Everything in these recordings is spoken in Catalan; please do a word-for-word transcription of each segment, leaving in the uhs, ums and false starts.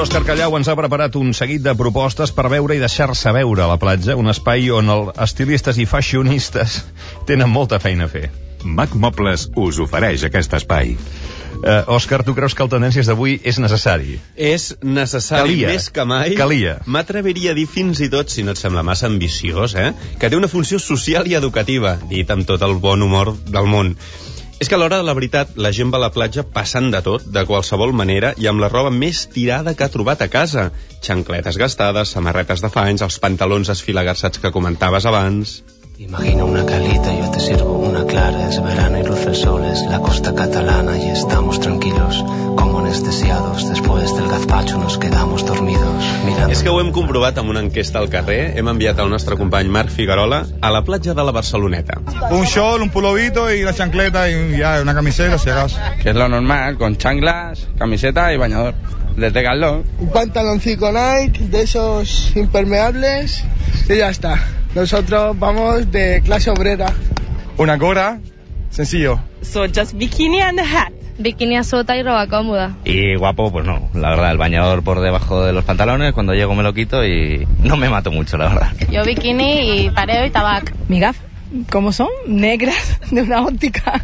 L'Òscar Callau ens ha preparat un seguit de propostes per veure i deixar-se veure a la platja, un espai on els estilistes i fashionistes tenen molta feina a fer. Mac Mobles us ofereix aquest espai. Uh, Òscar, tu creus que el Tendències d'avui és necessari? És necessari, Calia. més que mai. Calia. M'atreviria a dir fins i tot, si no et sembla massa ambiciós, eh, que té una funció social i educativa, dit amb tot el bon humor del món. És que a l'hora de la veritat, la gent va a la platja passant de tot, de qualsevol manera, i amb la roba més tirada que ha trobat a casa. Xancletes gastades, samarretes de fa anys, els pantalons esfilagarsats que comentaves abans. Imagina una calita, yo te sirvo una clara, es verano y luce el sol, es la costa catalana y estamos tranquilos, como anestesiados, después del gazpacho nos quedamos dormidos mirando... És que ho hem comprovat amb una enquesta al carrer, hem enviat al nostre company Marc Figuerola a la platja de la Barceloneta. Un short, un pulovito y la chancleta y ya, una camiseta, si acaso. Que es lo normal, con chanclas, camiseta y bañador. De Decathlon. Un pantaloncito Nike, de esos impermeables y ya está. Nosotros vamos de clase obrera. Una gorra, sencillo. So just bikini and a hat. Bikini a sota y ropa cómoda. Y guapo, pues no. La verdad, el bañador por debajo de los pantalones, cuando llego me lo quito y no me mato mucho, la verdad. Yo bikini y pareo y tabac. Mi gaf, ¿cómo son? Negras, de una óptica.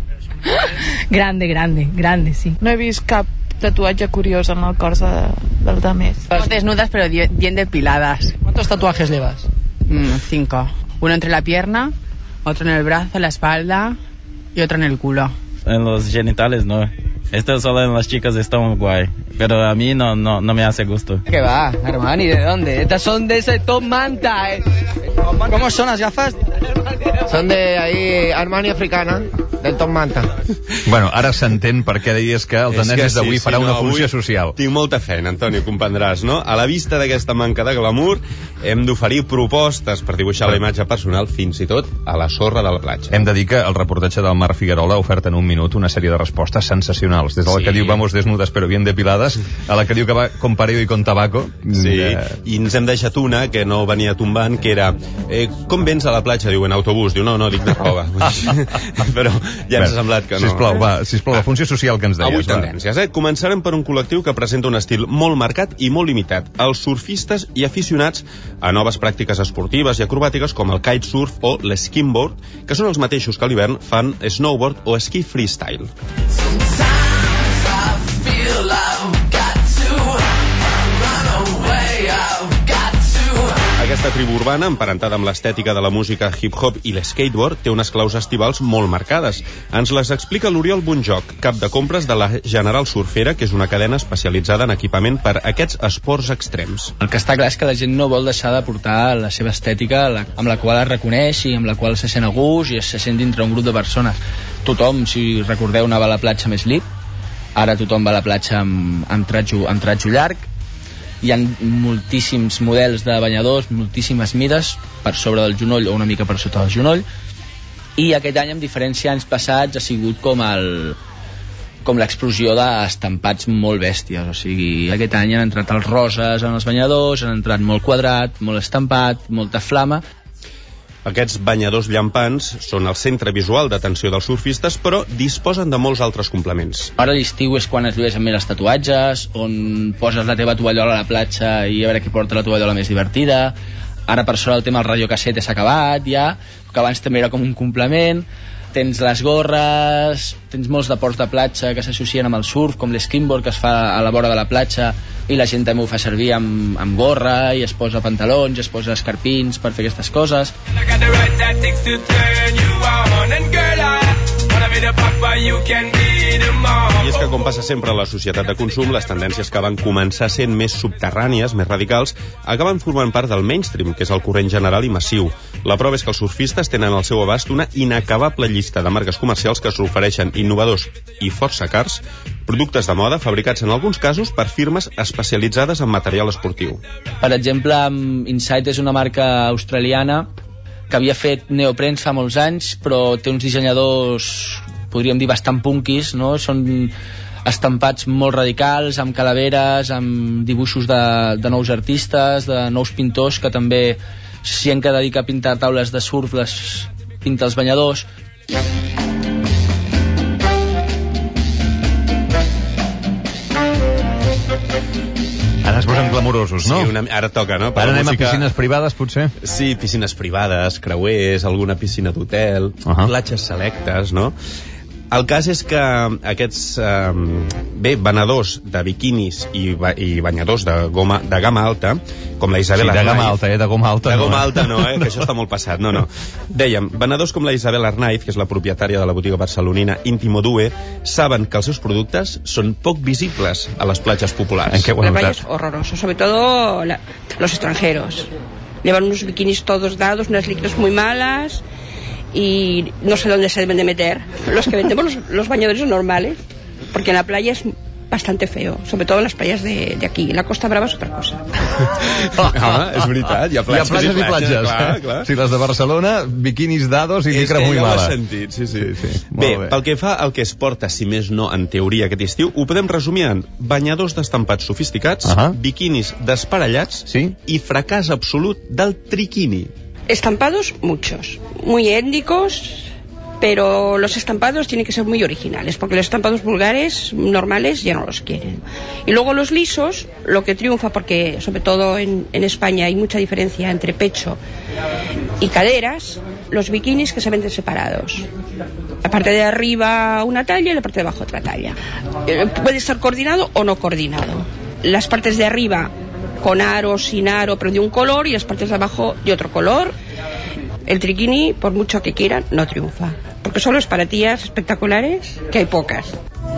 Grande, grande, grande, sí. No he vist cap tatuatge curiós en el cos de, dels demés. Desnudas pero bien depiladas. ¿Cuántos tatuajes llevas? Mm, cinco. Uno entre la pierna, otro en el brazo, en la espalda y otro en el culo. En los genitales no. Esto solo en las chicas está muy guay. Pero a mí no, no, no me hace gusto. ¿Qué va, Armani? ¿De dónde? Estas son de ese Tom Manta. Eh. ¿Cómo son las gafas? Son de ahí Armani africana, del Tom Manta. Bueno, ara s'entén per què deies que el Tendències d'avui sí, farà sí, una no, funció social. Tinc molta feina, Antoni, comprendràs, no? A la vista d'aquesta manca de glamour, hem d'oferir propostes per dibuixar la imatge personal fins i tot a la sorra de la platja. Hem de dir que el reportatge del Marc Figuerola ha ofert en un minut una sèrie de respostes sensacionals. Des de la Sí. que diu vamos desnudas pero bien depiladas, a la que diu que va con pareo y con tabaco. Sí, Eh, i ens hem deixat una que no venia tombant, que era eh, com vens a la platja? Diu, en autobús. Diu, no, no, dic de roba. Però ja ens ha semblat que no. Sisplau, va, sisplau, la funció social que ens deies. Avui va. tendències, eh? Començarem per un col·lectiu que presenta un estil molt marcat i molt limitat. Els surfistes i aficionats a noves pràctiques esportives i acrobàtiques com el kitesurf o l'skimboard, que són els mateixos que a l'hivern fan snowboard o esquí freestyle. Aquesta tribu urbana, emparentada amb l'estètica de la música hip-hop i l'skateboard, té unes claus estivals molt marcades. Ens les explica l'Oriol Bonjoc, cap de compres de la General Surfera, que és una cadena especialitzada en equipament per a aquests esports extrems. El que està clar és que la gent no vol deixar de portar la seva estètica, la, amb la qual es reconeix i amb la qual se sent a gust i se sent dintre un grup de persones. Tothom, si recordeu, anava a la platja més lip, ara tothom va a la platja amb, amb, tratjo, amb tratjo llarg. Hi ha moltíssims models de banyadors, moltíssimes mides per sobre del genoll o una mica per sota del genoll, i aquest any, amb diferència anys passats, ha sigut com el com l'explosió d'estampats molt bèsties. O sigui, aquest any han entrat els roses en els banyadors, han entrat molt quadrat, molt estampat, molta flama. Aquests banyadors llampants són el centre visual d'atenció dels surfistes, però disposen de molts altres complements. Ara l'estiu és quan es llueixen més els tatuatges, on poses la teva tovallola a la platja i a veure qui porta la tovallola més divertida. Ara, per sort, el tema del radiocasset s'ha acabat ja, que abans també era com un complement. Tens les gorres, tens molts deports de platja que s'associen amb el surf, com l'skimboard, que es fa a la vora de la platja, i la gent també ho fa servir amb, amb gorra, i es posa pantalons, i es posa escarpins per fer aquestes coses. I és que, com passa sempre a la societat de consum, les tendències que van començar sent més subterrànies, més radicals, acaben formant part del mainstream, que és el corrent general i massiu. La prova és que els surfistes tenen al seu abast una inacabable llista de marques comercials que s'ofereixen innovadors i força cars, productes de moda fabricats en alguns casos per firmes especialitzades en material esportiu. Per exemple, Insight és una marca australiana que havia fet neoprens fa molts anys, però té uns dissenyadors, podríem dir, bastant punkis, no? Són estampats molt radicals, amb calaveres, amb dibuixos de, de nous artistes, de nous pintors, que també gent que dedica a pintar taules de surf les pinta els banyadors. Ara has posem clamorosos, no? Sí, una, ara toca, no? Per Ara anem música... a piscines privades, potser? Sí, piscines privades, creuers, alguna piscina d'hotel, uh -huh. platges selectes, no? El cas és que aquests, eh, bé, venedors de biquinis i, ba i banyadors de, goma, de gamma alta, com la Isabel Sí, de Arnaiz... gamma alta, eh? De goma alta de no. goma alta no, eh? Que això està molt passat, no, no. Dèiem, venedors com la Isabel Arnaiz, que és la propietària de la botiga barcelonina Intimo Due, saben que els seus productes són poc visibles a les platges populars. En què ho han La playa notat? es horroroso, sobre todo la, los extranjeros. Llevan unos bikinis todos dados, unas licras muy malas y no sé dónde se deben de meter. Los que vendemos los, los bañadores son normales, porque en la playa es bastante feo, sobre todo en las playas de, de aquí. La Costa Brava es otra cosa. Ah, és veritat, hi ha platges, hi ha platges i platges, platges clar, eh? clar. Sí, les de Barcelona, biquinis dados i És licra que muy ja ho mala. has sentit, sí, sí. sí, sí. Bé, bé, pel que fa al que es porta, si més no, en teoria aquest estiu, ho podem resumir en banyadors d'estampats sofisticats, uh -huh. biquinis desparellats sí? i fracàs absolut del triquini. Estampados, muchos. Muy étnicos, pero los estampados tienen que ser muy originales, porque los estampados vulgares, normales, ya no los quieren. Y luego los lisos, lo que triunfa, porque sobre todo en, en España hay mucha diferencia entre pecho y caderas, los bikinis que se venden separados. La parte de arriba una talla y la parte de abajo otra talla. Eh, puede estar coordinado o no coordinado. Las partes de arriba con aro, sin aro, pero de un color, y las partes de abajo de otro color. El triquini, por mucho que quieran, no triunfa, porque solo es para tías espectaculares, que hay pocas.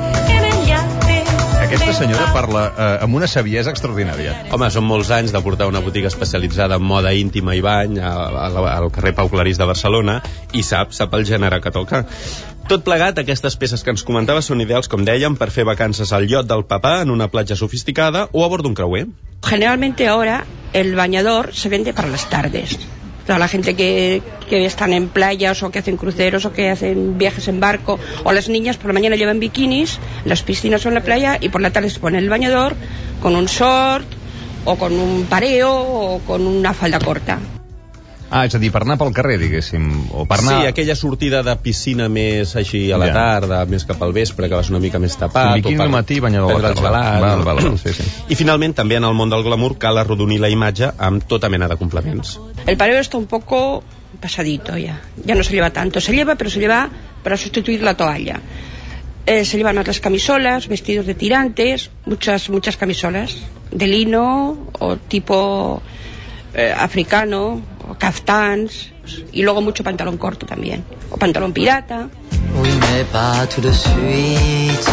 Aquesta senyora parla eh, amb una saviesa extraordinària. Home, són molts anys de portar una botiga especialitzada en moda íntima i bany al, al carrer Pau Clarís de Barcelona i sap, sap el gènere que toca. Tot plegat, aquestes peces que ens comentava són ideals, com dèiem, per fer vacances al iot del papà en una platja sofisticada o a bord d'un creuer. Generalmente ahora el bañador se vende para las tardes. Toda la gente que, que están en playas o que hacen cruceros o que hacen viajes en barco, o las niñas por la mañana llevan bikinis, las piscinas o en la playa, y por la tarde se pone el bañador con un short o con un pareo o con una falda corta. Ah, és a dir, per anar pel carrer, diguéssim, o per anar... Sí, aquella sortida de piscina més així a la Ja. tarda, més cap al vespre, que vas una mica més tapat... Sí, biquini al matí, banyador a la tarda. Val, val, val, sí, sí. I finalment, també en el món del glamour, cal arrodonir la imatge amb tota mena de complements. El pareo está un poco pasadito ya, ya no se lleva tanto, se lleva, pero se lleva para sustituir la toalla. Eh, se llevan otras camisolas, vestidos de tirantes, muchas, muchas camisolas de lino o tipo eh, africano, o caftans, y luego mucho pantalón corto también, o pantalón pirata. Oui, mais pas tout de suite.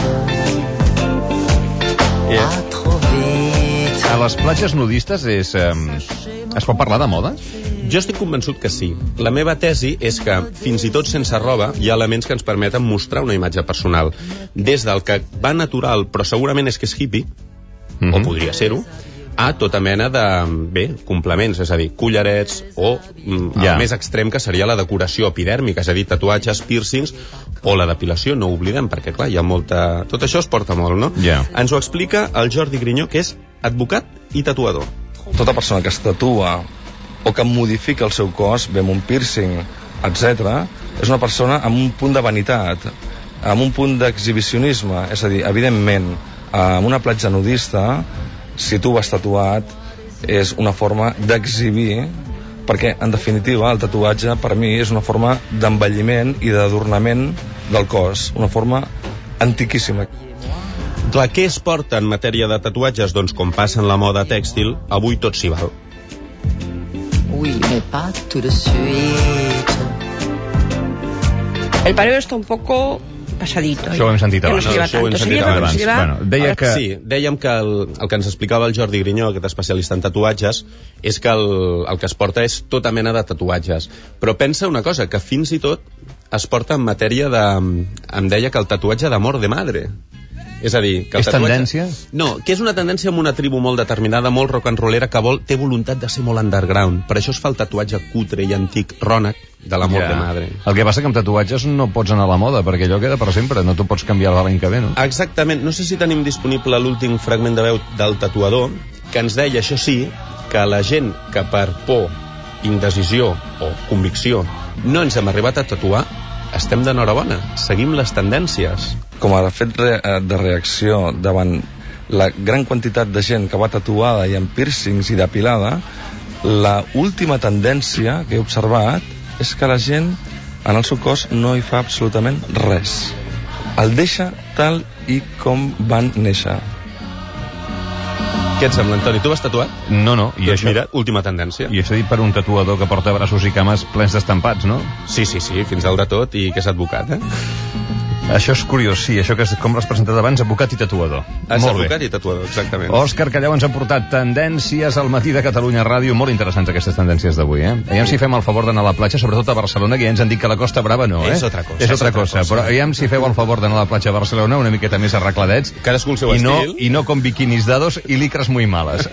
Yeah. Pas trop vite. A les platges nudistes és, eh, es pot parlar de moda? Jo estic convençut que sí. La meva tesi és que, fins i tot sense roba, hi ha elements que ens permeten mostrar una imatge personal. Des del que va natural, però segurament és que és hippie, mm-hmm. o podria ser-ho, a tota mena de, bé, complements, és a dir, collarets o mm, Ja. el més extrem que seria la decoració epidèrmica, és a dir, tatuatges, piercings o la depilació, no ho oblidem, perquè clar, hi ha molta... Tot això es porta molt, no? Ja. Ens ho explica el Jordi Grinyó, que és advocat i tatuador. Tota persona que es tatua o que modifica el seu cos, bé amb un piercing, etcètera, és una persona amb un punt de vanitat, amb un punt d'exhibicionisme. És a dir, evidentment, en una platja nudista, si tu vas tatuat, és una forma d'exhibir, perquè, en definitiva, el tatuatge, per mi, és una forma d'envelliment i d'adornament del cos, una forma antiquíssima. Clar, què es porta en matèria de tatuatges? Doncs, com passa en la moda tèxtil, avui tot s'hi val. Oui, mais pas tout de suite. El pareo está un poco pasadito. Això ho hem sentit Ya no abans. se lleva això ho hem tanto, se sentit lleva, pero abans. se lleva... Bueno, deia que... Sí, dèiem que el, el que ens explicava el Jordi Grinyó, aquest especialista en tatuatges, és que el, el que es porta és tota mena de tatuatges. Però pensa una cosa, que fins i tot es porta en matèria de... Em deia que el tatuatge d'amor de madre. És a dir, que el és tatuatge... tendència? No, que és una tendència amb una tribu molt determinada, molt rock and rollera, que vol, té voluntat de ser molt underground. Per això es fa el tatuatge cutre i antic, rònec, de l'amor Ja. de madre. El que passa que amb tatuatges no pots anar a la moda, perquè allò queda per sempre, no t'ho pots canviar l'any que ve, no? Exactament. No sé si tenim disponible l'últim fragment de veu del tatuador, que ens deia, això sí, que la gent que per por, indecisió o convicció no ens hem arribat a tatuar, estem d'enhorabona, seguim les tendències. Com a fet re de reacció davant la gran quantitat de gent que va tatuada i amb piercings i depilada, la última tendència que he observat és que la gent en el seu cos no hi fa absolutament res. El deixa tal i com van néixer. Què et sembla, Antoni? Tu vas tatuat? No, no. I doncs això, mira, última tendència. I això dit per un tatuador que porta braços i cames plens d'estampats, no? Sí, sí, sí, fins dalt de tot, i que és advocat, eh? Això és curiós, sí, això que és, com l'has presentat abans, advocat i tatuador. És molt advocat bé. i tatuador, exactament. Òscar Callau ens ha portat tendències al matí de Catalunya Ràdio, molt interessants aquestes tendències d'avui, eh? Aviam si fem el favor d'anar a la platja, sobretot a Barcelona, que ja ens han dit que la Costa Brava no, eh? És otra cosa. És otra cosa, cosa. Però aviam si feu el favor d'anar a la platja a Barcelona una miqueta més arregladets. Cadascú el seu i no, estil. I no com biquinis dados i licres muy malas.